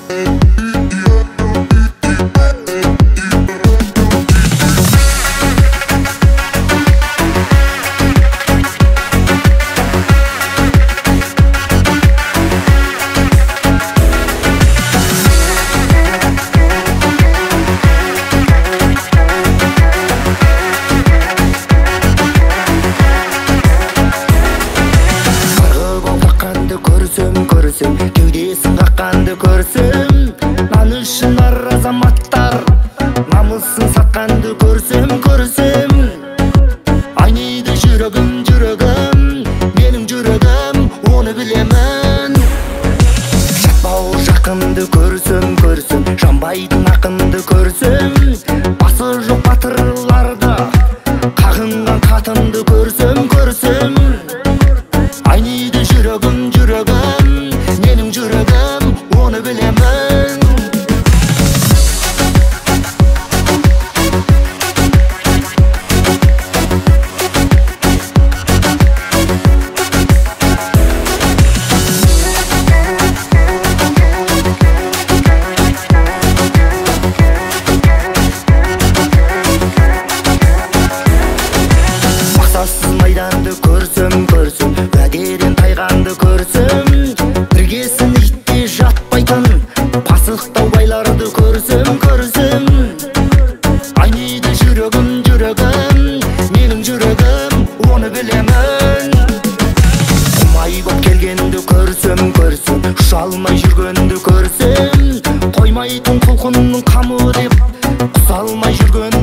Кеудесін қаққанды көрсем, нан үшін ар азаматтар намысын сатқанды көрсем, айниды жүрегім, менің жүрегім, оны білемін. Жатпау жақынды көрсем, жанбайтын ақынды көрсем, басы жоқ батырларды, қағынған қатынды көрсем, айниды жүрегім, менің жүрегім, оны білемін. Мақсатсыз майданды көрсем, уәдеден тайғанды көрсем, біргесін итте жатпайтын пасықтау байларды көрсем, айниды жүрегім, менің жүрегім, оны білемін. Құмай боп келгенді көрсем, ұша алмай жүргенді көрсем, қоймайтын құлқынның қамы деп құса алмай жүрген